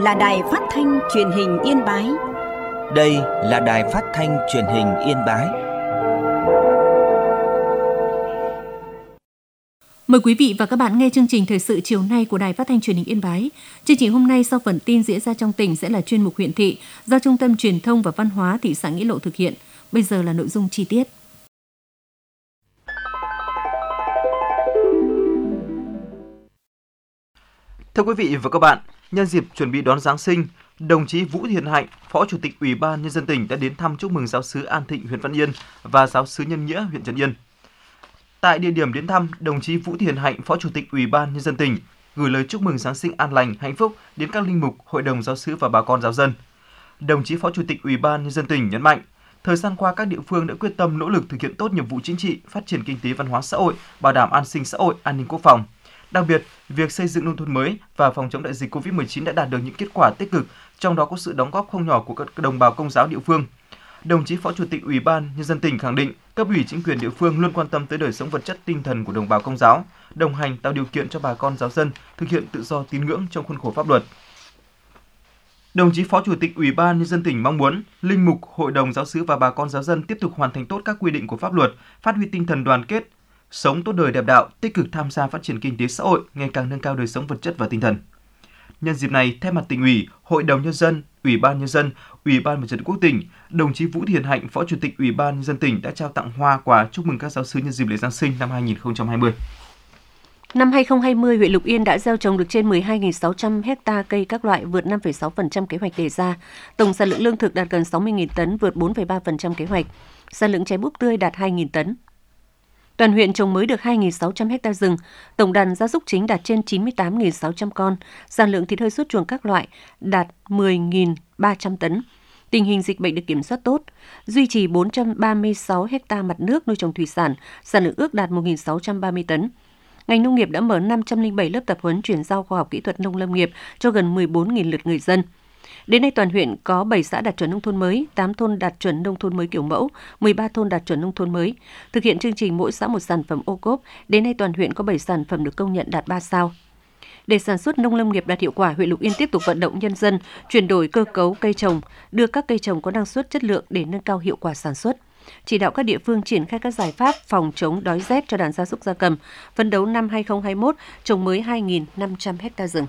là Đài Phát thanh Truyền hình Yên Bái. Đây là Đài Phát thanh Truyền hình Yên Bái. Mời quý vị và các bạn nghe chương trình thời sự chiều nay của Đài Phát thanh Truyền hình Yên Bái. Chương trình hôm nay sau phần tin diễn ra trong tỉnh sẽ là chuyên mục huyện thị do Trung tâm Truyền thông và Văn hóa thị xã Nghĩa Lộ thực hiện. Bây giờ là nội dung chi tiết. Thưa quý vị và các bạn, nhân dịp chuẩn bị đón Giáng sinh, đồng chí Vũ Hiền Hạnh, Phó Chủ tịch Ủy ban Nhân dân tỉnh đã đến thăm chúc mừng giáo xứ An Thịnh huyện Văn Yên và giáo xứ Nhân Nghĩa huyện Trấn Yên. Tại địa điểm đến thăm, đồng chí Vũ Hiền Hạnh, Phó Chủ tịch Ủy ban Nhân dân tỉnh gửi lời chúc mừng Giáng sinh an lành, hạnh phúc đến các linh mục, hội đồng giáo xứ và bà con giáo dân. Đồng chí Phó Chủ tịch Ủy ban Nhân dân tỉnh nhấn mạnh, thời gian qua các địa phương đã quyết tâm nỗ lực thực hiện tốt nhiệm vụ chính trị, phát triển kinh tế văn hóa xã hội, bảo đảm an sinh xã hội, an ninh quốc phòng. Đặc biệt, việc xây dựng nông thôn mới và phòng chống đại dịch Covid-19 đã đạt được những kết quả tích cực, trong đó có sự đóng góp không nhỏ của các đồng bào Công giáo địa phương. Đồng chí Phó Chủ tịch Ủy ban Nhân dân tỉnh khẳng định, cấp ủy chính quyền địa phương luôn quan tâm tới đời sống vật chất tinh thần của đồng bào Công giáo, đồng hành tạo điều kiện cho bà con giáo dân thực hiện tự do tín ngưỡng trong khuôn khổ pháp luật. Đồng chí Phó Chủ tịch Ủy ban Nhân dân tỉnh mong muốn linh mục, hội đồng giáo xứ và bà con giáo dân tiếp tục hoàn thành tốt các quy định của pháp luật, phát huy tinh thần đoàn kết, sống tốt đời đẹp đạo, tích cực tham gia phát triển kinh tế xã hội, ngày càng nâng cao đời sống vật chất và tinh thần. Nhân dịp này, thay mặt Tỉnh ủy, Hội đồng Nhân dân, Ủy ban Nhân dân, Ủy ban Mặt trận Tổ quốc tỉnh, đồng chí Vũ Hiền Hạnh, Phó Chủ tịch Ủy ban Nhân dân tỉnh đã trao tặng hoa quà chúc mừng các giáo xứ nhân dịp lễ Giáng sinh năm 2020. Năm 2020, huyện Lục Yên đã gieo trồng được trên 12.600 ha cây các loại, vượt 5,6% kế hoạch đề ra. Tổng sản lượng lương thực đạt gần 60.000 tấn, vượt 4,3% kế hoạch. Sản lượng trái búp tươi đạt 2.000 tấn. Toàn huyện trồng mới được 2.600 ha rừng, tổng đàn gia súc chính đạt trên 98.600 con, sản lượng thịt hơi xuất chuồng các loại đạt 10.300 tấn. Tình hình dịch bệnh được kiểm soát tốt, duy trì 436 ha mặt nước nuôi trồng thủy sản, sản lượng ước đạt 1.630 tấn. Ngành nông nghiệp đã mở 507 lớp tập huấn chuyển giao khoa học kỹ thuật nông lâm nghiệp cho gần 14.000 lượt người dân. Đến nay toàn huyện có 7 xã đạt chuẩn nông thôn mới, 8 thôn đạt chuẩn nông thôn mới kiểu mẫu, 13 thôn đạt chuẩn nông thôn mới. Thực hiện chương trình mỗi xã một sản phẩm ô cốp, đến nay toàn huyện có 7 sản phẩm được công nhận đạt 3 sao. Để sản xuất nông lâm nghiệp đạt hiệu quả, huyện Lục Yên tiếp tục vận động nhân dân chuyển đổi cơ cấu cây trồng, đưa các cây trồng có năng suất chất lượng để nâng cao hiệu quả sản xuất. Chỉ đạo các địa phương triển khai các giải pháp phòng chống đói rét cho đàn gia súc gia cầm, phấn đấu năm 2021 trồng mới 2.500 ha rừng.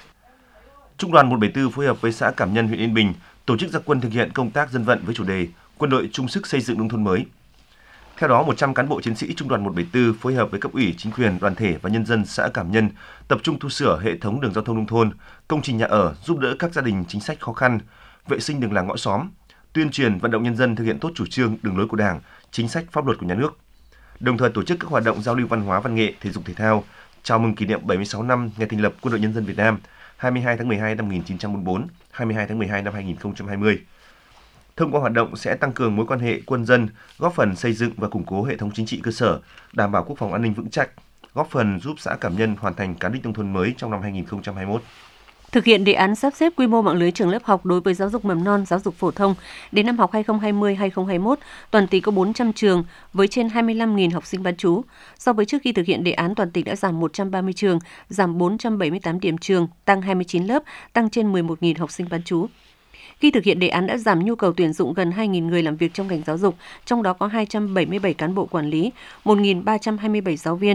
Trung đoàn 174 phối hợp với xã Cảm Nhân, huyện Yên Bình tổ chức ra quân thực hiện công tác dân vận với chủ đề Quân đội chung sức xây dựng nông thôn mới. Theo đó, 100 cán bộ chiến sĩ Trung đoàn 174 phối hợp với cấp ủy, chính quyền, đoàn thể và nhân dân xã Cảm Nhân tập trung tu sửa hệ thống đường giao thông nông thôn, công trình nhà ở, giúp đỡ các gia đình chính sách khó khăn, vệ sinh đường làng ngõ xóm, tuyên truyền vận động nhân dân thực hiện tốt chủ trương, đường lối của Đảng, chính sách pháp luật của nhà nước. Đồng thời tổ chức các hoạt động giao lưu văn hóa, văn nghệ, thể dục thể thao, chào mừng kỷ niệm 76 năm ngày thành lập Quân đội Nhân dân Việt Nam, 22 tháng 12 năm 1944, 22 tháng 12 năm 2020. Thông qua hoạt động sẽ tăng cường mối quan hệ quân dân, góp phần xây dựng và củng cố hệ thống chính trị cơ sở, đảm bảo quốc phòng an ninh vững chắc, góp phần giúp xã Cảm Nhân hoàn thành cán đích nông thôn mới trong năm 2021. Thực hiện đề án sắp xếp quy mô mạng lưới trường lớp học đối với giáo dục mầm non, giáo dục phổ thông, đến năm học 2020-2021, toàn tỉnh có 400 trường với trên 25.000 học sinh bán trú. So với trước khi thực hiện đề án, toàn tỉnh đã giảm 130 trường, giảm 478 điểm trường, tăng 29 lớp, tăng trên 11.000 học sinh bán trú. Khi thực hiện đề án đã giảm nhu cầu tuyển dụng gần 2.000 người làm việc trong ngành giáo dục, trong đó có 277 cán bộ quản lý, 1.327 giáo viên,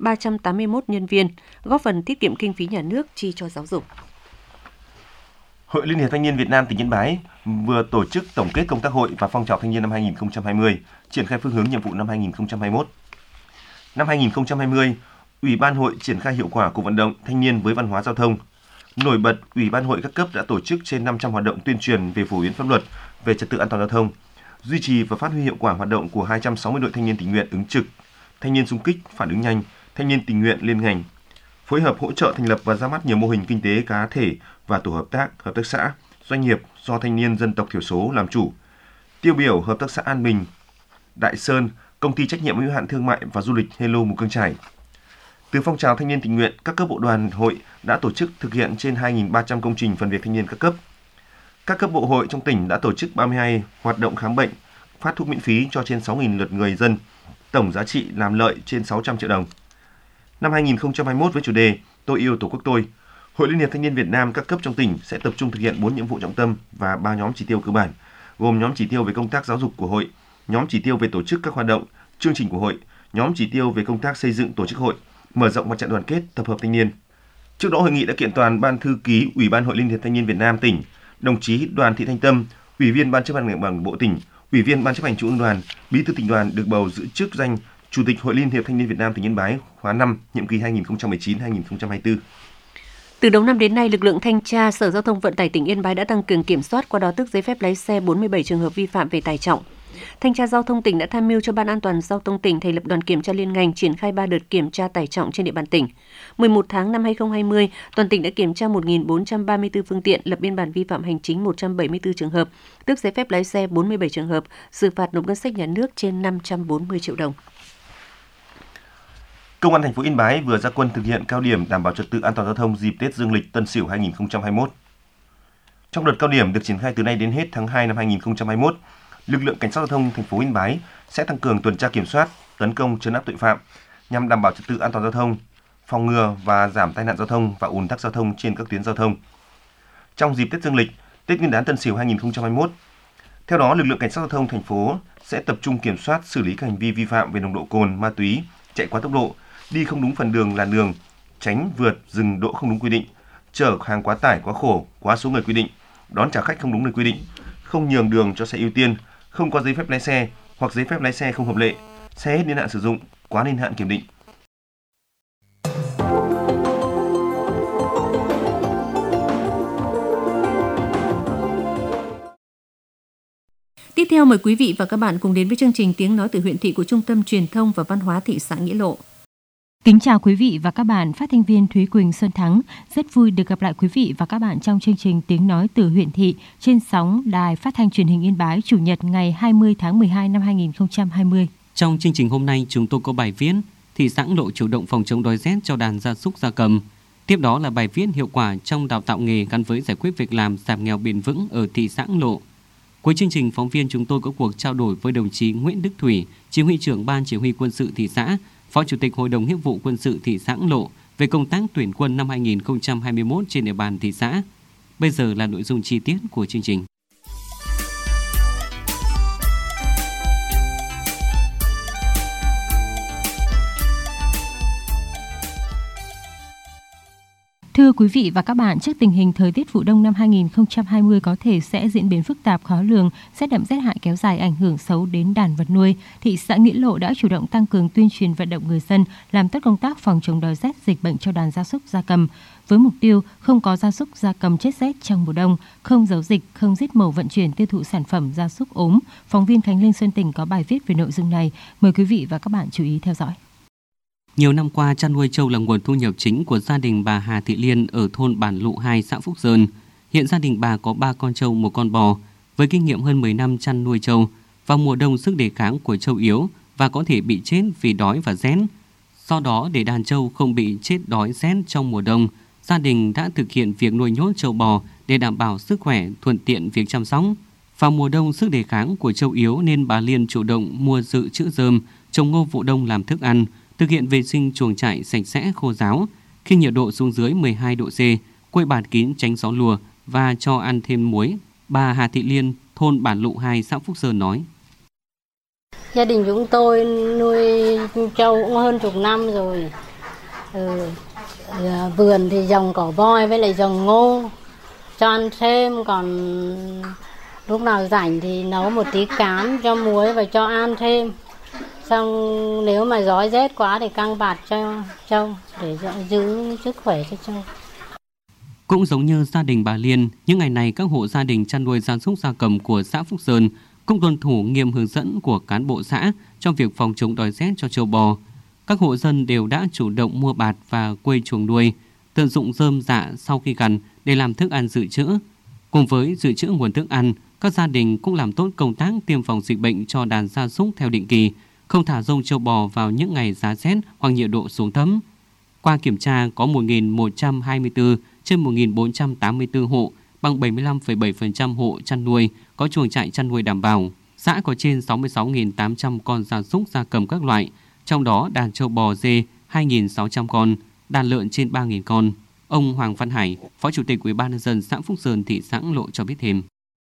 381 nhân viên, góp phần tiết kiệm kinh phí nhà nước chi cho giáo dục. Hội Liên hiệp Thanh niên Việt Nam tỉnh Yên Bái vừa tổ chức tổng kết công tác hội và phong trào thanh niên năm 2020, triển khai phương hướng nhiệm vụ năm 2021. Năm 2020, Ủy ban hội triển khai hiệu quả cuộc vận động thanh niên với văn hóa giao thông. Nổi bật, Ủy ban hội các cấp đã tổ chức trên 500 hoạt động tuyên truyền về phổ biến pháp luật về trật tự an toàn giao thông, duy trì và phát huy hiệu quả hoạt động của 260 đội thanh niên tình nguyện ứng trực, thanh niên xung kích phản ứng nhanh, thanh niên tình nguyện liên ngành, phối hợp hỗ trợ thành lập và ra mắt nhiều mô hình kinh tế cá thể và tổ hợp tác xã, doanh nghiệp do thanh niên dân tộc thiểu số làm chủ. Tiêu biểu hợp tác xã An Bình, Đại Sơn, công ty trách nhiệm hữu hạn thương mại và du lịch Hello Mù Căng Chải. Từ phong trào thanh niên tình nguyện, các cấp bộ đoàn hội đã tổ chức thực hiện trên 2.300 công trình phần việc thanh niên các cấp. Các cấp bộ hội trong tỉnh đã tổ chức 32 hoạt động khám bệnh, phát thuốc miễn phí cho trên 6.000 lượt người dân, tổng giá trị làm lợi trên 600 triệu đồng. Năm 2021 với chủ đề Tôi yêu Tổ quốc tôi, Hội Liên hiệp Thanh niên Việt Nam các cấp trong tỉnh sẽ tập trung thực hiện 4 nhiệm vụ trọng tâm và 3 nhóm chỉ tiêu cơ bản, gồm nhóm chỉ tiêu về công tác giáo dục của hội, nhóm chỉ tiêu về tổ chức các hoạt động, chương trình của hội, nhóm chỉ tiêu về công tác xây dựng tổ chức hội, mở rộng mặt trận đoàn kết, tập hợp thanh niên. Trước đó, hội nghị đã kiện toàn Ban thư ký Ủy ban Hội Liên hiệp Thanh niên Việt Nam tỉnh, đồng chí Đoàn Thị Thanh Tâm, Ủy viên Ban chấp hành Đảng bộ tỉnh, Ủy viên Ban chấp hành Trung ương Đoàn, Bí thư tỉnh đoàn được bầu giữ chức danh Chủ tịch Hội Liên hiệp Thanh niên Việt Nam tỉnh Yên Bái khóa 5, nhiệm kỳ 2019-2024. Từ đầu năm đến nay, lực lượng thanh tra Sở Giao thông Vận tải tỉnh Yên Bái đã tăng cường kiểm soát, qua đó tước giấy phép lái xe 47 trường hợp vi phạm về tải trọng. Thanh tra Giao thông tỉnh đã tham mưu cho Ban An toàn Giao thông tỉnh thành lập đoàn kiểm tra liên ngành triển khai 3 đợt kiểm tra tải trọng trên địa bàn tỉnh. 11 tháng năm 2020, toàn tỉnh đã kiểm tra 1.434 phương tiện, lập biên bản vi phạm hành chính 174 trường hợp, tước giấy phép lái xe 47 trường hợp, xử phạt nộp ngân sách nhà nước trên 540 triệu đồng. Công an thành phố Yên Bái vừa ra quân thực hiện cao điểm đảm bảo trật tự an toàn giao thông dịp Tết Dương lịch Tân Sửu 2021. Trong đợt cao điểm được triển khai từ nay đến hết tháng 2 năm 2021, lực lượng cảnh sát giao thông thành phố Yên Bái sẽ tăng cường tuần tra kiểm soát, tấn công trấn áp tội phạm nhằm đảm bảo trật tự an toàn giao thông, phòng ngừa và giảm tai nạn giao thông và ùn tắc giao thông trên các tuyến giao thông. Trong dịp Tết Dương lịch, Tết Nguyên đán Tân Sửu 2021, theo đó lực lượng cảnh sát giao thông thành phố sẽ tập trung kiểm soát, xử lý các hành vi vi phạm về nồng độ cồn, ma túy, chạy quá tốc độ, đi không đúng phần đường làn đường, tránh vượt dừng đỗ không đúng quy định, chở hàng quá tải, quá khổ, quá số người quy định, đón trả khách không đúng nơi quy định, không nhường đường cho xe ưu tiên, không có giấy phép lái xe hoặc giấy phép lái xe không hợp lệ, xe hết niên hạn sử dụng, quá niên hạn kiểm định. Tiếp theo mời quý vị và các bạn cùng đến với chương trình Tiếng nói từ huyện thị của Trung tâm Truyền thông và Văn hóa thị xã Nghĩa Lộ. Kính chào quý vị và các bạn, phát thanh viên Thúy Quỳnh Xuân Thắng rất vui được gặp lại quý vị và các bạn trong chương trình Tiếng nói từ huyện thị trên sóng Đài Phát thanh Truyền hình Yên Bái, Chủ nhật ngày 20 tháng 12 năm 2020. Trong chương trình hôm nay, chúng tôi có bài viết Thị xã Nghĩa Lộ chủ động phòng chống đói rét cho đàn gia súc gia cầm. Tiếp đó là bài viết hiệu quả trong đào tạo nghề gắn với giải quyết việc làm giảm nghèo bền vững ở thị xã Nghĩa Lộ. Cuối chương trình, phóng viên chúng tôi có cuộc trao đổi với đồng chí Nguyễn Đức Thủy, Chỉ huy trưởng Ban Chỉ huy Quân sự thị xã, Phó Chủ tịch Hội đồng Nghĩa vụ Quân sự thị xã Nghĩa Lộ về công tác tuyển quân năm 2021 trên địa bàn thị xã. Bây giờ là nội dung chi tiết của chương trình. Thưa quý vị và các bạn, trước tình hình thời tiết vụ đông năm 2020 có thể sẽ diễn biến phức tạp khó lường, rét đậm rét hại kéo dài ảnh hưởng xấu đến đàn vật nuôi, thị xã Nghĩa Lộ đã chủ động tăng cường tuyên truyền vận động người dân làm tốt công tác phòng chống đói rét dịch bệnh cho đàn gia súc gia cầm, với mục tiêu không có gia súc gia cầm chết rét trong mùa đông, không giấu dịch, không giết mổ vận chuyển tiêu thụ sản phẩm gia súc ốm. Phóng viên Khánh Linh Xuân Tỉnh có bài viết về nội dung này, mời quý vị và các bạn chú ý theo dõi. Nhiều năm qua, chăn nuôi trâu là nguồn thu nhập chính của gia đình bà Hà Thị Liên ở thôn Bản Lụ 2, xã Phúc Sơn. Hiện gia đình bà có 3 con trâu, 1 con bò. Với kinh nghiệm hơn 10 năm chăn nuôi trâu, vào mùa đông sức đề kháng của trâu yếu và có thể bị chết vì đói và rét. Do đó, để đàn trâu không bị chết đói rét trong mùa đông, gia đình đã thực hiện việc nuôi nhốt trâu bò để đảm bảo sức khỏe, thuận tiện việc chăm sóc. Vào mùa đông, sức đề kháng của trâu yếu nên bà Liên chủ động mua dự trữ rơm, trồng ngô vụ đông làm thức ăn, thực hiện vệ sinh chuồng trại sạch sẽ khô ráo. Khi nhiệt độ xuống dưới 12 độ C, quây bạt kín tránh gió lùa và cho ăn thêm muối. Bà Hà Thị Liên, thôn Bản Lụ 2, xã Phúc Sơn nói. Gia đình chúng tôi nuôi trâu cũng hơn chục năm rồi. Vườn thì trồng cỏ voi với lại trồng ngô cho ăn thêm, còn lúc nào rảnh thì nấu một tí cám cho muối và cho ăn thêm. Xong nếu mà gió rét quá thì căng bạt cho trâu để giữ sức khỏe cho trâu. Cũng giống như gia đình bà Liên, những ngày này các hộ gia đình chăn nuôi gia súc gia cầm của xã Phúc Sơn cũng tuân thủ nghiêm hướng dẫn của cán bộ xã trong việc phòng chống đói rét cho trâu bò. Các hộ dân đều đã chủ động mua bạt và quây chuồng nuôi, tận dụng rơm rạ sau khi gặt để làm thức ăn dự trữ. Cùng với dự trữ nguồn thức ăn, các gia đình cũng làm tốt công tác tiêm phòng dịch bệnh cho đàn gia súc theo định kỳ, không thả rông trâu bò vào những ngày giá rét hoặc nhiệt độ xuống thấp. Qua kiểm tra có 1.124 trên 1.484 hộ, bằng 75,7% hộ chăn nuôi có chuồng trại chăn nuôi đảm bảo. Xã có trên 66.800 con gia súc gia cầm các loại, trong đó đàn trâu bò dê 2.600 con, đàn lợn trên 3.000 con. Ông Hoàng Văn Hải, Phó Chủ tịch Ủy ban nhân dân xã Phúc Sơn, thị xã Ngã Lộ cho biết thêm.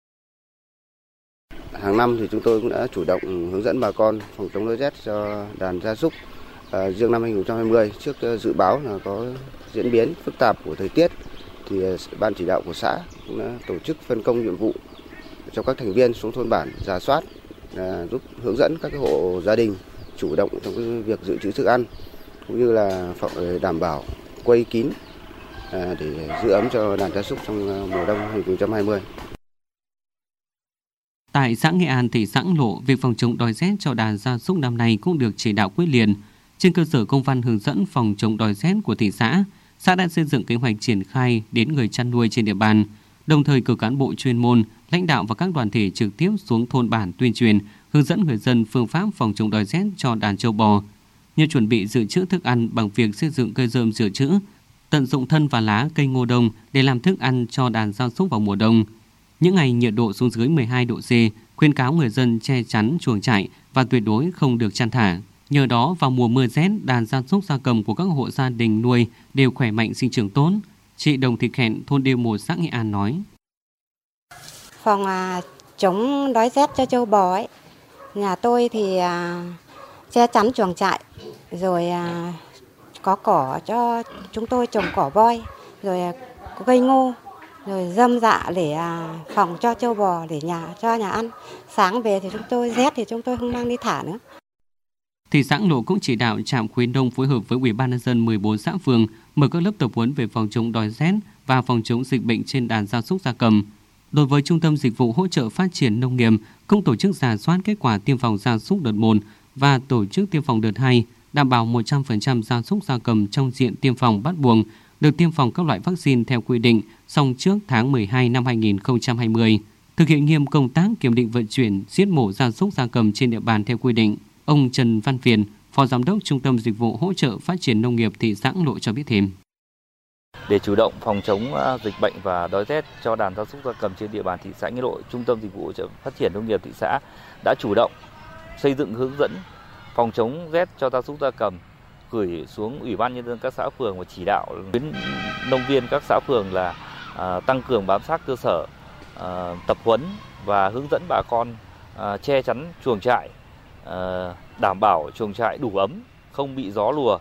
Hàng năm thì chúng tôi cũng đã chủ động hướng dẫn bà con phòng chống đói rét cho đàn gia súc. Riêng năm 2020, trước dự báo là có diễn biến phức tạp của thời tiết, thì ban chỉ đạo của xã cũng đã tổ chức phân công nhiệm vụ cho các thành viên xuống thôn bản rà soát, giúp hướng dẫn các hộ gia đình chủ động trong cái việc dự trữ thức ăn, cũng như là đảm bảo quây kín để giữ ấm cho đàn gia súc trong mùa đông 2020. Tại xã Nghệ An, thị xã Ngã Lộ, việc phòng chống đói rét cho đàn gia súc năm nay cũng được chỉ đạo quyết liệt. Trên cơ sở công văn hướng dẫn phòng chống đói rét của thị xã đã xây dựng kế hoạch triển khai đến người chăn nuôi trên địa bàn, đồng thời cử cán bộ chuyên môn, lãnh đạo và các đoàn thể trực tiếp xuống thôn bản tuyên truyền, hướng dẫn người dân phương pháp phòng chống đói rét cho đàn trâu bò, như chuẩn bị dự trữ thức ăn bằng việc xây dựng cây rơm dự trữ, tận dụng thân và lá cây ngô đông để làm thức ăn cho đàn gia súc vào mùa đông. Những ngày nhiệt độ xuống dưới 12 độ C, khuyên cáo người dân che chắn chuồng trại và tuyệt đối không được chăn thả. Nhờ đó, vào mùa mưa rét, đàn gia súc gia cầm của các hộ gia đình nuôi đều khỏe mạnh, sinh trưởng tốt. Chị Đồng Thị Khẹn, thôn Đê Một, xã Nghệ An nói: Phòng chống đói rét cho trâu bò ấy, nhà tôi thì che chắn chuồng trại, rồi có cỏ cho chúng tôi trồng cỏ voi, rồi có cây ngô, rồi rơm rạ để phòng cho trâu bò để cho nhà ăn. Sáng về thì chúng tôi rét thì chúng tôi không mang đi thả nữa. Thị xã Ngã Lộ cũng chỉ đạo trạm khuyến nông phối hợp với Ủy ban nhân dân 14 xã phường mở các lớp tập huấn về phòng chống đói rét và phòng chống dịch bệnh trên đàn gia súc gia cầm. Đối với Trung tâm Dịch vụ Hỗ trợ Phát triển Nông nghiệp, cũng tổ chức rà soát kết quả tiêm phòng gia súc đợt 1 và tổ chức tiêm phòng đợt 2, đảm bảo 100% gia súc gia cầm trong diện tiêm phòng bắt buộc được tiêm phòng các loại vaccine theo quy định, xong trước tháng 12 năm 2020. Thực hiện nghiêm công tác kiểm định vận chuyển, giết mổ gia súc gia cầm trên địa bàn theo quy định. Ông Trần Văn Phiền, Phó Giám đốc Trung tâm Dịch vụ Hỗ trợ Phát triển Nông nghiệp thị xã Ngã Lộ cho biết thêm. Để chủ động phòng chống dịch bệnh và đói rét cho đàn gia súc gia cầm trên địa bàn thị xã Ngã Lộ, Trung tâm Dịch vụ Hỗ trợ Phát triển Nông nghiệp thị xã đã chủ động xây dựng hướng dẫn phòng chống rét cho gia súc gia cầm, gửi xuống Ủy ban nhân dân các xã phường và chỉ đạo đến nông viên các xã phường là tăng cường bám sát cơ sở, tập huấn và hướng dẫn bà con che chắn chuồng trại, đảm bảo chuồng trại đủ ấm, không bị gió lùa,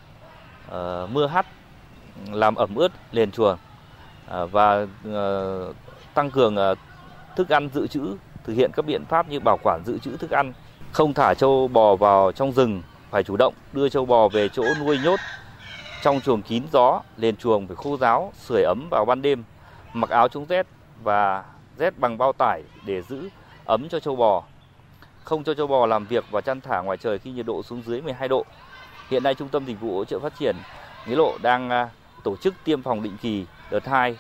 mưa hắt làm ẩm ướt nền chuồng, và tăng cường thức ăn dự trữ, thực hiện các biện pháp như bảo quản dự trữ thức ăn, không thả trâu bò vào trong rừng, phải chủ động đưa trâu bò về chỗ nuôi nhốt trong chuồng kín gió, nền chuồng phải khô ráo, sưởi ấm vào ban đêm, mặc áo chống rét và rét bằng bao tải để giữ ấm cho trâu bò. Không cho trâu bò làm việc và chăn thả ngoài trời khi nhiệt độ xuống dưới 12 độ. Hiện nay Trung tâm Dịch vụ Hỗ trợ Phát triển Ngã Lộ đang tổ chức tiêm phòng định kỳ đợt 2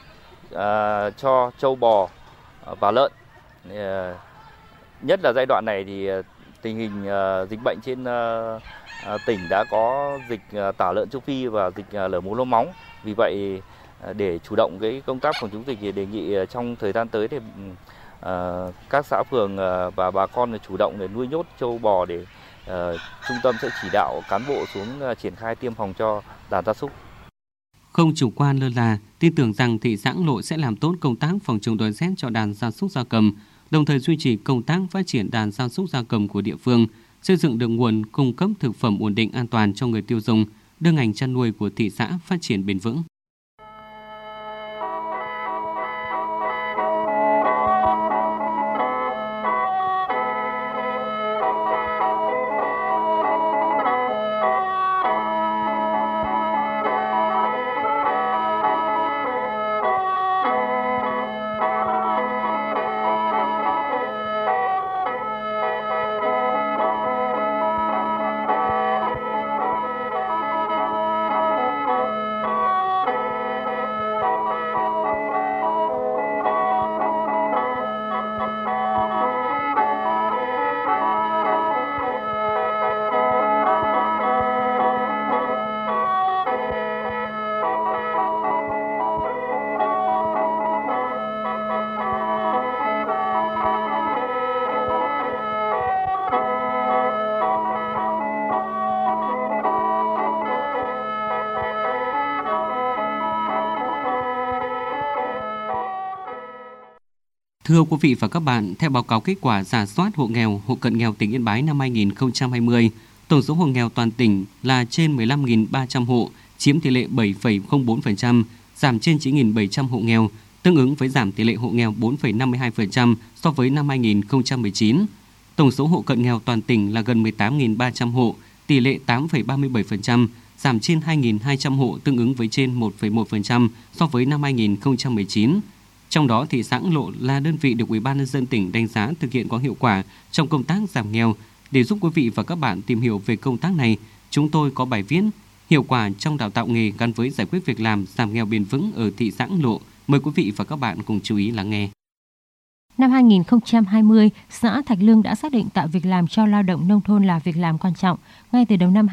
cho trâu bò và lợn. Nhất là giai đoạn này thì tình hình dịch bệnh trên tỉnh đã có dịch tả lợn châu Phi và dịch lở mồm long móng. Vì vậy để chủ động cái công tác phòng chống dịch thì đề nghị trong thời gian tới thì các xã phường và bà con chủ động để nuôi nhốt trâu bò, để trung tâm sẽ chỉ đạo cán bộ xuống triển khai tiêm phòng cho đàn gia súc. Không chủ quan lơ là, tin tưởng rằng thị xã Ngã Lộ sẽ làm tốt công tác phòng chống đói rét cho đàn gia súc gia cầm, đồng thời duy trì công tác phát triển đàn gia súc gia cầm của địa phương, xây dựng được nguồn cung cấp thực phẩm ổn định an toàn cho người tiêu dùng, đưa ngành chăn nuôi của thị xã phát triển bền vững. Thưa quý vị và các bạn, theo báo cáo kết quả rà soát hộ nghèo, hộ cận nghèo tỉnh Yên Bái năm 2020, tổng số hộ nghèo toàn tỉnh là trên 15.300 hộ, chiếm tỷ lệ 7,04%, giảm trên 9.700 hộ nghèo, tương ứng với giảm tỷ lệ hộ nghèo 4,52% so với năm 2019. Tổng số hộ cận nghèo toàn tỉnh là gần 18.300 hộ, tỷ lệ 8,37%, giảm trên 2.200 hộ, tương ứng với trên 1,1% so với năm 2019. Trong đó, thị xã Ân Lộ là đơn vị được Ủy ban nhân dân tỉnh đánh giá thực hiện có hiệu quả trong công tác giảm nghèo. Để giúp quý vị và các bạn tìm hiểu về công tác này, chúng tôi có bài viết hiệu quả trong đào tạo nghề gắn với giải quyết việc làm giảm nghèo bền vững ở thị xã Ân Lộ. Mời quý vị và các bạn cùng chú ý lắng nghe. Năm 2020, xã Thạch Lương đã xác định tạo việc làm cho lao động nông thôn là việc làm quan trọng. Ngay từ đầu năm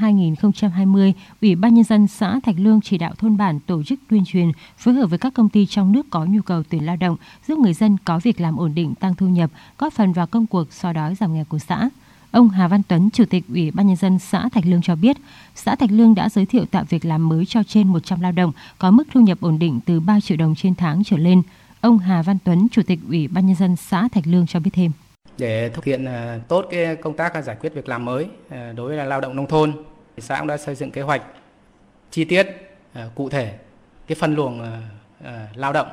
2020, Ủy ban nhân dân xã Thạch Lương chỉ đạo thôn bản tổ chức tuyên truyền, phối hợp với các công ty trong nước có nhu cầu tuyển lao động, giúp người dân có việc làm ổn định, tăng thu nhập, góp phần vào công cuộc xóa đói giảm nghèo của xã. Ông Hà Văn Tuấn, Chủ tịch Ủy ban nhân dân xã Thạch Lương cho biết, xã Thạch Lương đã giới thiệu tạo việc làm mới cho trên 100 lao động có mức thu nhập ổn định từ 3 triệu đồng trên tháng trở lên. Ông Hà Văn Tuấn, Chủ tịch Ủy ban nhân dân xã Thạch Lương cho biết thêm. Để thực hiện tốt cái công tác giải quyết việc làm mới đối với lao động nông thôn, xã cũng đã xây dựng kế hoạch chi tiết, cụ thể cái phân luồng lao động,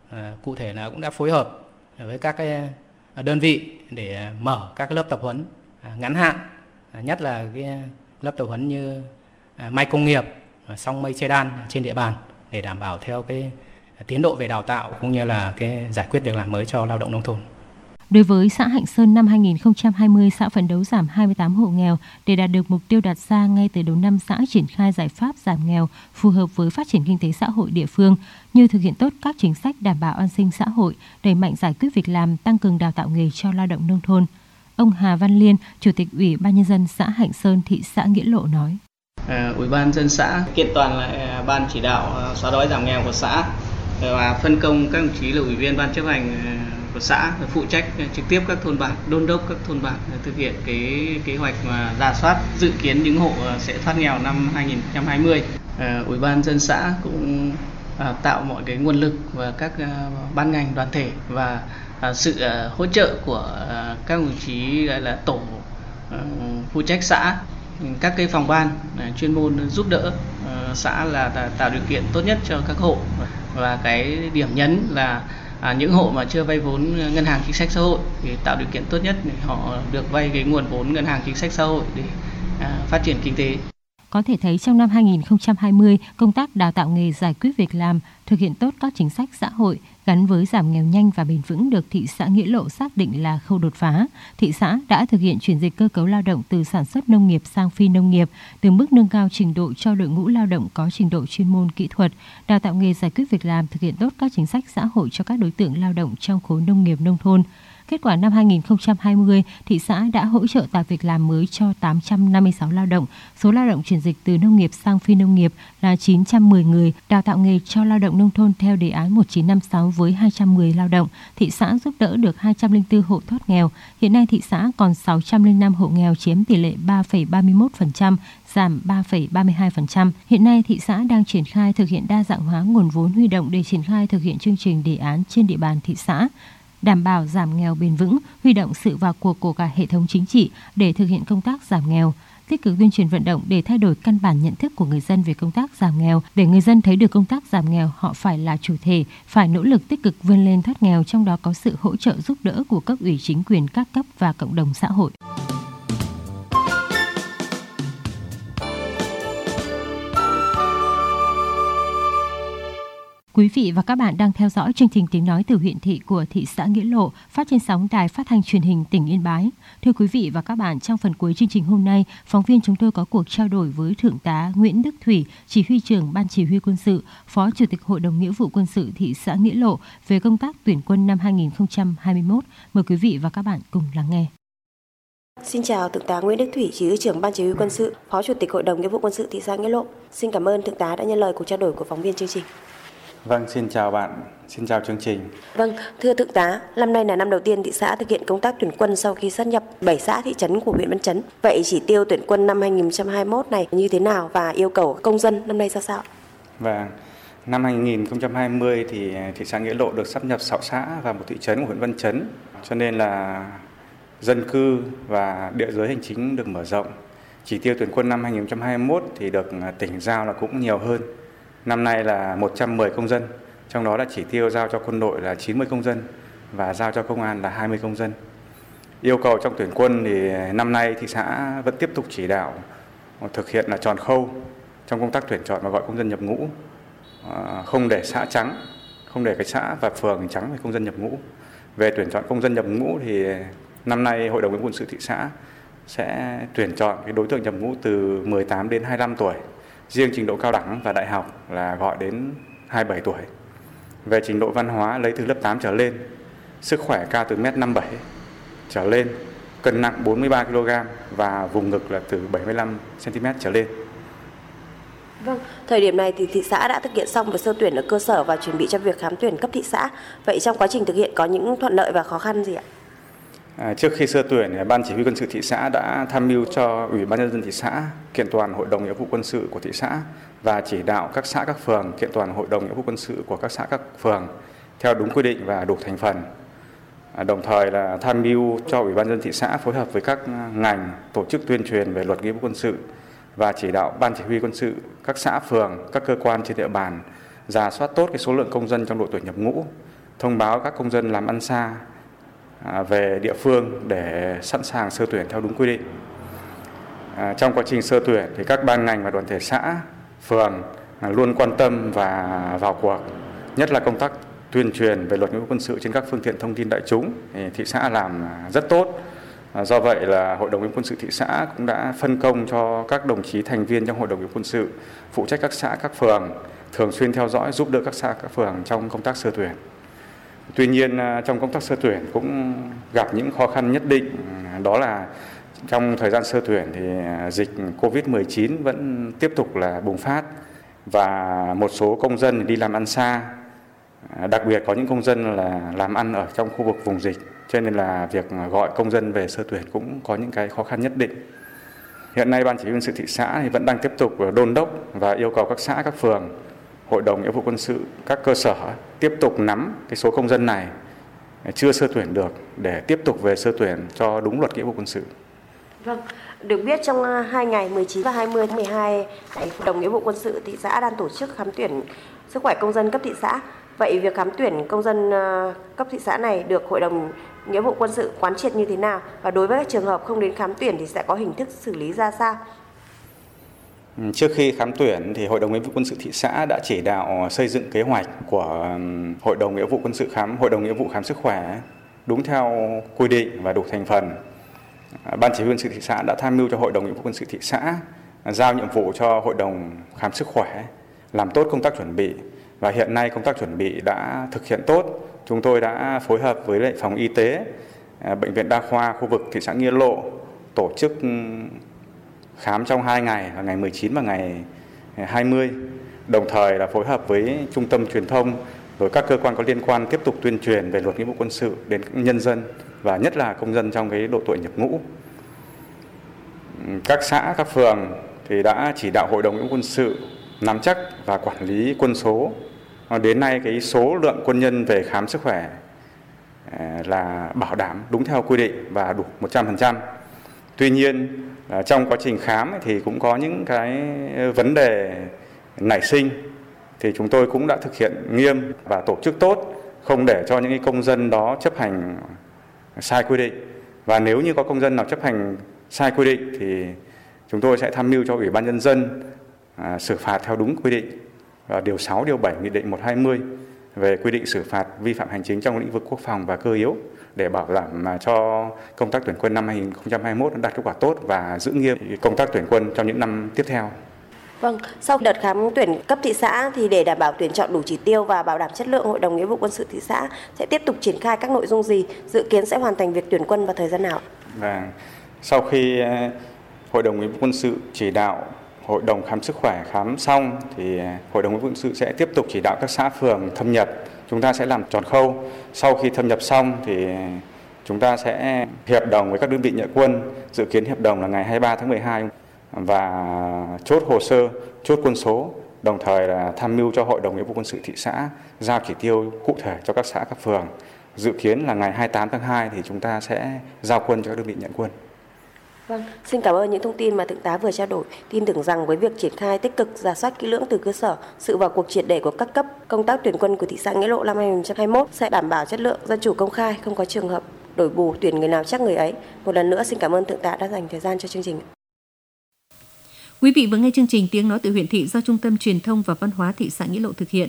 cụ thể là cũng đã phối hợp với các cái đơn vị để mở các cái lớp tập huấn ngắn hạn, nhất là cái lớp tập huấn như may công nghiệp, song mây che đan trên địa bàn để đảm bảo theo cái tiến độ về đào tạo cũng như là cái giải quyết việc làm mới cho lao động nông thôn. Đối với xã Hạnh Sơn năm 2020, xã phấn đấu giảm 28 hộ nghèo để đạt được mục tiêu đặt ra ngay từ đầu năm. Xã triển khai giải pháp giảm nghèo phù hợp với phát triển kinh tế xã hội địa phương như thực hiện tốt các chính sách đảm bảo an sinh xã hội, đẩy mạnh giải quyết việc làm, tăng cường đào tạo nghề cho lao động nông thôn. Ông Hà Văn Liên, Chủ tịch Ủy ban nhân dân xã Hạnh Sơn, thị xã Nghĩa Lộ nói: Ủy ban nhân dân xã kiện toàn lại ban chỉ đạo xóa đói giảm nghèo của xã và phân công các đồng chí là ủy viên ban chấp hành của xã phụ trách trực tiếp các thôn bản, đôn đốc các thôn bản thực hiện cái kế hoạch mà rà soát dự kiến những hộ sẽ thoát nghèo năm 2020. Ủy ban nhân dân xã cũng tạo mọi cái nguồn lực và các ban ngành đoàn thể và sự hỗ trợ của các đồng chí gọi là tổ phụ trách xã, các cái phòng ban chuyên môn giúp đỡ xã là tạo điều kiện tốt nhất cho các hộ. Và cái điểm nhấn là những hộ mà chưa vay vốn ngân hàng chính sách xã hội thì tạo điều kiện tốt nhất để họ được vay cái nguồn vốn ngân hàng chính sách xã hội để phát triển kinh tế. Có thể thấy trong năm 2020, công tác đào tạo nghề, giải quyết việc làm, thực hiện tốt các chính sách xã hội gắn với giảm nghèo nhanh và bền vững được thị xã Nghĩa Lộ xác định là khâu đột phá. Thị xã đã thực hiện chuyển dịch cơ cấu lao động từ sản xuất nông nghiệp sang phi nông nghiệp, từng bước nâng cao trình độ cho đội ngũ lao động có trình độ chuyên môn kỹ thuật, đào tạo nghề, giải quyết việc làm, thực hiện tốt các chính sách xã hội cho các đối tượng lao động trong khối nông nghiệp nông thôn. Kết quả năm 2020, thị xã đã hỗ trợ tạo việc làm mới cho 856 lao động. Số lao động chuyển dịch từ nông nghiệp sang phi nông nghiệp là 910 người, đào tạo nghề cho lao động nông thôn theo đề án 1956 với 210 lao động. Thị xã giúp đỡ được 204 hộ thoát nghèo. Hiện nay thị xã còn 605 hộ nghèo chiếm tỷ lệ 3,31%, giảm 3,32%. Hiện nay thị xã đang triển khai thực hiện đa dạng hóa nguồn vốn huy động để triển khai thực hiện chương trình đề án trên địa bàn thị xã, đảm bảo giảm nghèo bền vững, huy động sự vào cuộc của cả hệ thống chính trị để thực hiện công tác giảm nghèo, tích cực tuyên truyền vận động để thay đổi căn bản nhận thức của người dân về công tác giảm nghèo. Để người dân thấy được công tác giảm nghèo, họ phải là chủ thể, phải nỗ lực tích cực vươn lên thoát nghèo, trong đó có sự hỗ trợ giúp đỡ của cấp ủy chính quyền các cấp và cộng đồng xã hội. Quý vị và các bạn đang theo dõi chương trình Tiếng nói từ huyện thị của thị xã Nghĩa Lộ, phát trên sóng Đài Phát thanh Truyền hình tỉnh Yên Bái. Thưa quý vị và các bạn, trong phần cuối chương trình hôm nay, phóng viên chúng tôi có cuộc trao đổi với Thượng tá Nguyễn Đức Thủy, Chỉ huy trưởng Ban Chỉ huy Quân sự, Phó Chủ tịch Hội đồng Nghĩa vụ Quân sự thị xã Nghĩa Lộ về công tác tuyển quân năm 2021. Mời quý vị và các bạn cùng lắng nghe. Xin chào Thượng tá Nguyễn Đức Thủy, Chỉ huy trưởng Ban Chỉ huy Quân sự, Phó Chủ tịch Hội đồng Nghĩa vụ Quân sự thị xã Nghĩa Lộ. Xin cảm ơn Thượng tá đã nhận lời cuộc trao đổi của phóng viên chương trình. Vâng, xin chào bạn, xin chào chương trình. Vâng, thưa Thượng tá, năm nay là năm đầu tiên thị xã thực hiện công tác tuyển quân sau khi sát nhập 7 xã thị trấn của huyện Văn Chấn. Vậy chỉ tiêu tuyển quân năm 2021 này như thế nào và yêu cầu công dân năm nay ra sao? Vâng, Năm 2020 thì thị xã Nghĩa Lộ được sáp nhập 6 xã và một thị trấn của huyện Văn Chấn, cho nên là dân cư và địa giới hành chính được mở rộng. Chỉ tiêu tuyển quân năm 2021 thì được tỉnh giao là cũng nhiều hơn. Năm nay là 110 công dân, trong đó là chỉ tiêu giao cho quân đội là 90 công dân và giao cho công an là 20 công dân. Yêu cầu trong tuyển quân thì năm nay thị xã vẫn tiếp tục chỉ đạo thực hiện là tròn khâu trong công tác tuyển chọn và gọi công dân nhập ngũ, không để xã trắng, không để cái xã và phường trắng về công dân nhập ngũ. Về tuyển chọn công dân nhập ngũ thì năm nay Hội đồng Nghĩa vụ quân sự thị xã sẽ tuyển chọn cái đối tượng nhập ngũ từ 18 đến 25 tuổi. Riêng trình độ cao đẳng và đại học là gọi đến 27 tuổi. Về trình độ văn hóa lấy từ lớp 8 trở lên, sức khỏe cao từ 1m57 trở lên, cân nặng 43 kg và vùng ngực là từ 75 cm trở lên. Vâng, thời điểm này thì thị xã đã thực hiện xong việc sơ tuyển ở cơ sở và chuẩn bị cho việc khám tuyển cấp thị xã. Vậy trong quá trình thực hiện có những thuận lợi và khó khăn gì ạ? Trước khi sơ tuyển, Ban Chỉ huy quân sự thị xã đã tham mưu cho Ủy ban nhân dân thị xã kiện toàn Hội đồng Nghĩa vụ quân sự của thị xã và chỉ đạo các xã các phường kiện toàn Hội đồng Nghĩa vụ quân sự của các xã các phường theo đúng quy định và đủ thành phần. Đồng thời là tham mưu cho Ủy ban nhân dân thị xã phối hợp với các ngành tổ chức tuyên truyền về luật nghĩa vụ quân sự và chỉ đạo Ban Chỉ huy quân sự các xã phường, các cơ quan trên địa bàn rà soát tốt cái số lượng công dân trong độ tuổi nhập ngũ, thông báo các công dân làm ăn xa về địa phương để sẵn sàng sơ tuyển theo đúng quy định. Trong quá trình sơ tuyển thì các ban ngành và đoàn thể xã, phường luôn quan tâm và vào cuộc, nhất là công tác tuyên truyền về luật nghĩa vụ quân sự trên các phương tiện thông tin đại chúng thì thị xã làm rất tốt. Do vậy là Hội đồng Nghĩa vụ quân sự thị xã cũng đã phân công cho các đồng chí thành viên trong Hội đồng Nghĩa vụ quân sự phụ trách các xã, các phường, thường xuyên theo dõi giúp đỡ các xã, các phường trong công tác sơ tuyển. Tuy nhiên trong công tác sơ tuyển cũng gặp những khó khăn nhất định, đó là trong thời gian sơ tuyển thì dịch Covid-19 vẫn tiếp tục là bùng phát và một số công dân đi làm ăn xa, đặc biệt có những công dân là làm ăn ở trong khu vực vùng dịch, cho nên là việc gọi công dân về sơ tuyển cũng có những cái khó khăn nhất định. Hiện nay Ban Chỉ huy quân sự thị xã thì vẫn đang tiếp tục đôn đốc và yêu cầu các xã, các phường, Hội đồng Nghĩa vụ quân sự, các cơ sở tiếp tục nắm cái số công dân này chưa sơ tuyển được để tiếp tục về sơ tuyển cho đúng luật nghĩa vụ quân sự. Vâng, được biết trong 2 ngày 19 và 20 tháng 12, Hội đồng Nghĩa vụ quân sự thị xã đang tổ chức khám tuyển sức khỏe công dân cấp thị xã. Vậy việc khám tuyển công dân cấp thị xã này được Hội đồng Nghĩa vụ quân sự quán triệt như thế nào? Và đối với các trường hợp không đến khám tuyển thì sẽ có hình thức xử lý ra sao? Trước khi khám tuyển thì Hội đồng Nghĩa vụ quân sự thị xã đã chỉ đạo xây dựng kế hoạch của Hội đồng Nghĩa vụ quân sự Hội đồng Nghĩa vụ khám sức khỏe đúng theo quy định và đủ thành phần. Ban Chỉ huy quân sự thị xã đã tham mưu cho Hội đồng Nghĩa vụ quân sự thị xã giao nhiệm vụ cho Hội đồng khám sức khỏe làm tốt công tác chuẩn bị, và hiện nay công tác chuẩn bị đã thực hiện tốt. Chúng tôi đã phối hợp với lại phòng y tế, bệnh viện đa khoa khu vực thị xã Nghĩa Lộ tổ chức khám trong 2 ngày là ngày 19 và ngày 20. Đồng thời là phối hợp với trung tâm truyền thông rồi các cơ quan có liên quan tiếp tục tuyên truyền về luật nghĩa vụ quân sự đến nhân dân và nhất là công dân trong cái độ tuổi nhập ngũ. Các xã, các phường thì đã chỉ đạo Hội đồng Nghĩa vụ quân sự nắm chắc và quản lý quân số. Đến nay cái số lượng quân nhân về khám sức khỏe là bảo đảm đúng theo quy định và đủ 100%. Tuy nhiên trong quá trình khám thì cũng có những cái vấn đề nảy sinh, thì chúng tôi cũng đã thực hiện nghiêm và tổ chức tốt, không để cho những cái công dân đó chấp hành sai quy định. Và nếu như có công dân nào chấp hành sai quy định thì chúng tôi sẽ tham mưu cho Ủy ban nhân dân xử phạt theo đúng quy định. Và điều 6, điều 7 Nghị định 120 về quy định xử phạt vi phạm hành chính trong lĩnh vực quốc phòng và cơ yếu để bảo đảm cho công tác tuyển quân năm 2021 đạt kết quả tốt và giữ nghiêm công tác tuyển quân trong những năm tiếp theo. Vâng, sau đợt khám tuyển cấp thị xã thì để đảm bảo tuyển chọn đủ chỉ tiêu và bảo đảm chất lượng, Hội đồng Nghĩa vụ quân sự thị xã sẽ tiếp tục triển khai các nội dung gì, dự kiến sẽ hoàn thành việc tuyển quân vào thời gian nào? Và sau khi Hội đồng Nghĩa vụ quân sự chỉ đạo Hội đồng khám sức khỏe khám xong thì Hội đồng Nghĩa vụ quân sự sẽ tiếp tục chỉ đạo các xã phường thâm nhập. Chúng ta sẽ làm tròn khâu. Sau khi thâm nhập xong thì chúng ta sẽ hiệp đồng với các đơn vị nhận quân, dự kiến hiệp đồng là ngày 23 tháng 12 và chốt hồ sơ, chốt quân số đồng thời là tham mưu cho Hội đồng Nghĩa vụ Quân sự thị xã giao chỉ tiêu cụ thể cho các xã, các phường. Dự kiến là ngày 28 tháng 2 thì chúng ta sẽ giao quân cho các đơn vị nhận quân. Vâng, xin cảm ơn những thông tin mà Thượng tá vừa trao đổi. Tin tưởng rằng với việc triển khai tích cực rà soát kỹ lưỡng từ cơ sở, sự vào cuộc triệt để của các cấp, công tác tuyển quân của thị xã Nghĩa Lộ năm 2021 sẽ đảm bảo chất lượng, dân chủ, công khai, không có trường hợp đổi bù, tuyển người nào chắc người ấy. Một lần nữa xin cảm ơn Thượng tá đã dành thời gian cho chương trình. Quý vị vừa nghe chương trình Tiếng nói từ huyện thị do Trung tâm Truyền thông và Văn hóa thị xã Nghĩa Lộ thực hiện.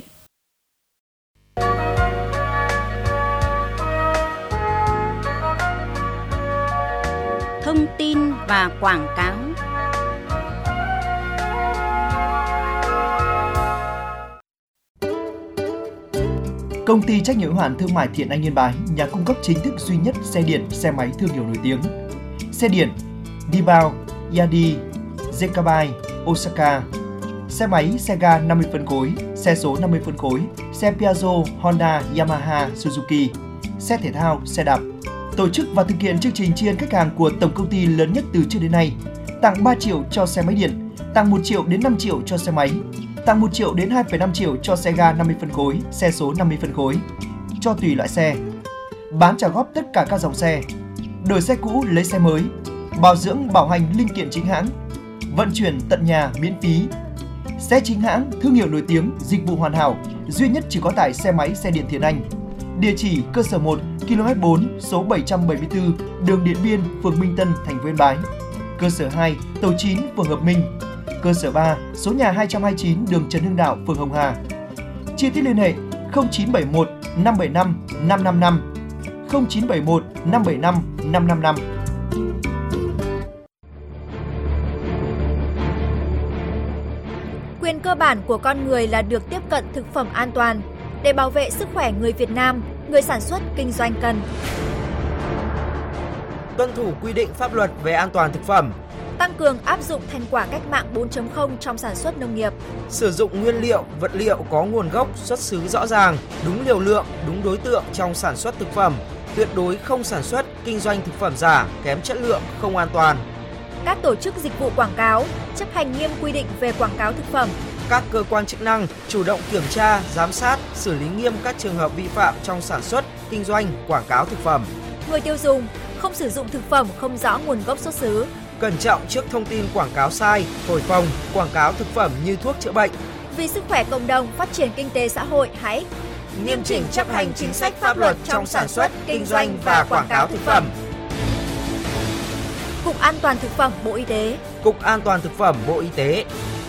Thông tin và quảng cáo. Công ty trách nhiệm hữu hạn thương mại Thiện Anh Yên Bái, nhà cung cấp chính thức duy nhất xe điện, xe máy thương hiệu nổi tiếng. Xe điện Dibao, Yadi, Zekabai, Osaka. Xe máy Sega 50 phân khối, xe số 50 phân khối, xe Piaggio, Honda, Yamaha, Suzuki. Xe thể thao, xe đạp. Tổ chức và thực hiện chương trình tri ân khách hàng của tổng công ty lớn nhất từ trước đến nay. Tặng 3 triệu cho xe máy điện, tặng 1 triệu đến 5 triệu cho xe máy, tặng 1 triệu đến 2,5 triệu cho xe ga 50 phân khối, xe số 50 phân khối, cho tùy loại xe. Bán trả góp tất cả các dòng xe, đổi xe cũ lấy xe mới, bảo dưỡng bảo hành linh kiện chính hãng, vận chuyển tận nhà miễn phí. Xe chính hãng, thương hiệu nổi tiếng, dịch vụ hoàn hảo, duy nhất chỉ có tại xe máy xe điện Thiện Anh. Địa chỉ cơ sở 1, km 4, số 774, đường Điện Biên, phường Minh Tân, thành phố Yên Bái. Cơ sở 2, tổ 9, phường Hợp Minh. Cơ sở 3, số nhà 229, đường Trần Hưng Đạo, phường Hồng Hà. Chi tiết liên hệ 0971 575 555, 0971 575 555. Quyền cơ bản của con người là được tiếp cận thực phẩm an toàn. Để bảo vệ sức khỏe người Việt Nam, người sản xuất kinh doanh cần tuân thủ quy định pháp luật về an toàn thực phẩm, tăng cường áp dụng thành quả cách mạng 4.0 trong sản xuất nông nghiệp, sử dụng nguyên liệu, vật liệu có nguồn gốc, xuất xứ rõ ràng, đúng liều lượng, đúng đối tượng trong sản xuất thực phẩm, tuyệt đối không sản xuất, kinh doanh thực phẩm giả, kém chất lượng, không an toàn. Các tổ chức dịch vụ quảng cáo chấp hành nghiêm quy định về quảng cáo thực phẩm. Các cơ quan chức năng chủ động kiểm tra, giám sát, xử lý nghiêm các trường hợp vi phạm trong sản xuất, kinh doanh, quảng cáo thực phẩm. Người tiêu dùng không sử dụng thực phẩm không rõ nguồn gốc xuất xứ. Cẩn trọng trước thông tin quảng cáo sai, thổi phồng, quảng cáo thực phẩm như thuốc chữa bệnh. Vì sức khỏe cộng đồng, phát triển kinh tế xã hội, hãy nghiêm chỉnh chấp hành chính sách pháp luật trong sản xuất, kinh doanh và quảng cáo thực phẩm. Cục An toàn thực phẩm Bộ Y tế. Cục An toàn thực phẩm Bộ Y tế.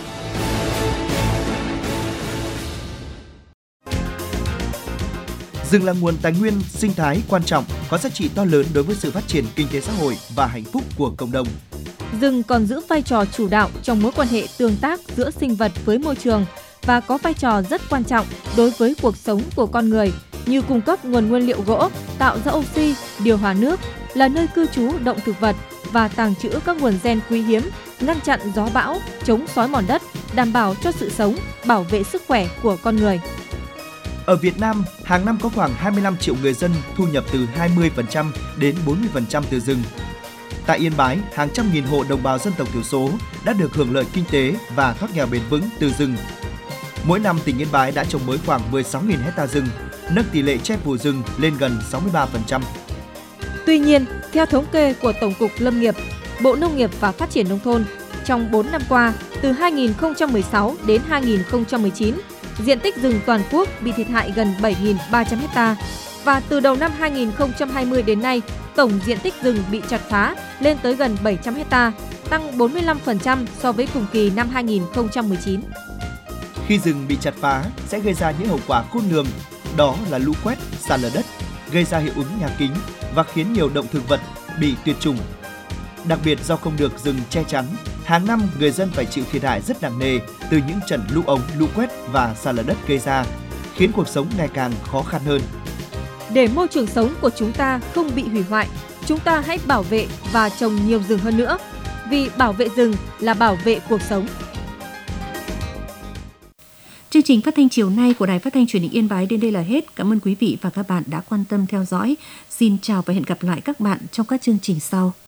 Rừng là nguồn tài nguyên sinh thái quan trọng, có giá trị to lớn đối với sự phát triển kinh tế xã hội và hạnh phúc của cộng đồng. Rừng còn giữ vai trò chủ đạo trong mối quan hệ tương tác giữa sinh vật với môi trường và có vai trò rất quan trọng đối với cuộc sống của con người như cung cấp nguồn nguyên liệu gỗ, tạo ra oxy, điều hòa nước, là nơi cư trú động thực vật và tàng trữ các nguồn gen quý hiếm, ngăn chặn gió bão, chống xói mòn đất, đảm bảo cho sự sống, bảo vệ sức khỏe của con người. Ở Việt Nam, hàng năm có khoảng 25 triệu người dân thu nhập từ 20% đến 40% từ rừng. Tại Yên Bái, hàng trăm nghìn hộ đồng bào dân tộc thiểu số đã được hưởng lợi kinh tế và thoát nghèo bền vững từ rừng. Mỗi năm, tỉnh Yên Bái đã trồng mới khoảng 16.000 hectare rừng, nâng tỷ lệ che phủ rừng lên gần 63%. Tuy nhiên, theo thống kê của Tổng cục Lâm nghiệp, Bộ Nông nghiệp và Phát triển Nông thôn, trong 4 năm qua, từ 2016 đến 2019, diện tích rừng toàn quốc bị thiệt hại gần 7.300 ha và từ đầu năm 2020 đến nay, tổng diện tích rừng bị chặt phá lên tới gần 700 ha, tăng 45% so với cùng kỳ năm 2019. Khi rừng bị chặt phá sẽ gây ra những hậu quả khôn lường, đó là lũ quét, sạt lở đất, gây ra hiệu ứng nhà kính và khiến nhiều động thực vật bị tuyệt chủng. Đặc biệt do không được rừng che chắn, hàng năm người dân phải chịu thiệt hại rất nặng nề từ những trận lũ ống, lũ quét và sạt lở đất gây ra, khiến cuộc sống ngày càng khó khăn hơn. Để môi trường sống của chúng ta không bị hủy hoại, chúng ta hãy bảo vệ và trồng nhiều rừng hơn nữa, vì bảo vệ rừng là bảo vệ cuộc sống. Chương trình phát thanh chiều nay của Đài Phát thanh Truyền hình Yên Bái đến đây là hết. Cảm ơn quý vị và các bạn đã quan tâm theo dõi. Xin chào và hẹn gặp lại các bạn trong các chương trình sau.